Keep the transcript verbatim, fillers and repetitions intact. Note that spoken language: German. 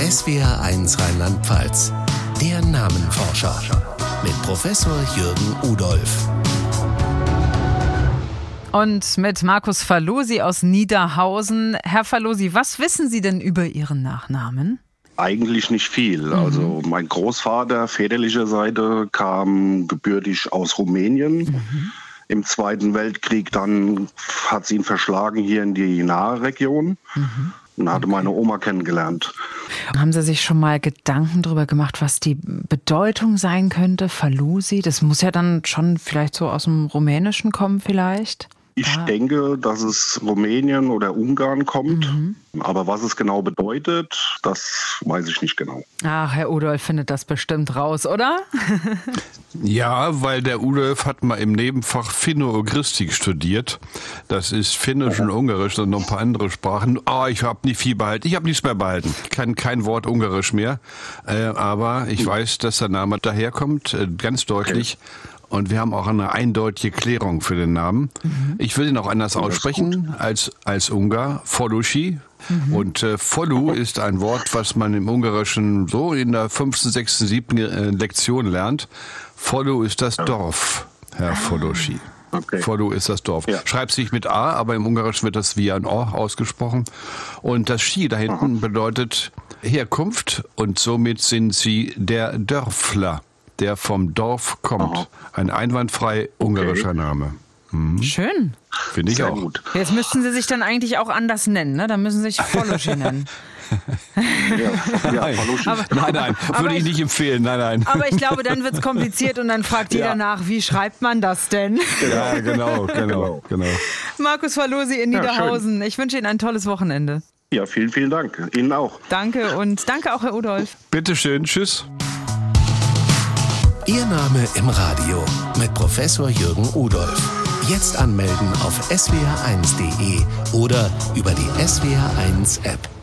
S W R eins Rheinland-Pfalz. Der Namenforscher mit Professor Jürgen Udolph. Und mit Markus Fallusi aus Niederhausen. Herr Fallusi, was wissen Sie denn über Ihren Nachnamen? Eigentlich nicht viel. Mhm. Also mein Großvater väterlicher Seite kam gebürtig aus Rumänien. Mhm. Im Zweiten Weltkrieg dann hat sie ihn verschlagen hier in die nahe Region. Mhm. Und hatte meine Oma kennengelernt. Haben Sie sich schon mal Gedanken darüber gemacht, was die Bedeutung sein könnte, Fallusi? Das muss ja dann schon vielleicht so aus dem Rumänischen kommen vielleicht? Ich ah. denke, dass es Rumänien oder Ungarn kommt. Mhm. Aber was es genau bedeutet, das weiß ich nicht genau. Ach, Herr Udolph findet das bestimmt raus, oder? Ja, weil der Udolph hat mal im Nebenfach Finno-Ugristik studiert. Das ist Finnisch und Ungarisch und noch ein paar andere Sprachen. Oh, ich habe nicht viel behalten. Ich habe nichts mehr behalten. Ich kann kein Wort Ungarisch mehr. Äh, aber ich weiß, dass der Name daherkommt, äh, ganz deutlich. Okay. Und wir haben auch eine eindeutige Klärung für den Namen. Mhm. Ich will ihn auch anders aussprechen als als Ungar, Fallusi. Mhm. Und äh, Fallu ist ein Wort, was man im Ungarischen so in der fünften, sechsten, siebten äh, Lektion lernt. Fallu ist das Dorf, Herr Fallusi. Okay. Fallu ist das Dorf. Ja. Schreibt sich mit A, aber im Ungarischen wird das wie ein O ausgesprochen. Und das Schi da hinten Aha. bedeutet Herkunft und somit sind sie der Dörfler, der vom Dorf kommt. Aha. Ein einwandfrei ungarischer okay. Name. Mhm. Schön. Finde ich Sehr auch. Gut. Jetzt müssten Sie sich dann eigentlich auch anders nennen, ne? Dann müssen Sie sich Fallusi nennen. ja, ja, aber, nein, nein, würde ich nicht empfehlen, nein, nein. Aber ich glaube, dann wird es kompliziert und dann fragt jeder ja. nach, wie schreibt man das denn? Ja, genau, genau, genau. Markus Fallusi in Niederhausen, ja, ich wünsche Ihnen ein tolles Wochenende. Ja, vielen, vielen Dank. Ihnen auch. Danke und danke auch, Herr Udolph. Bitteschön, tschüss. Ihr Name im Radio mit Professor Jürgen Udolph. Jetzt anmelden auf s w r eins punkt d e oder über die S W R eins App.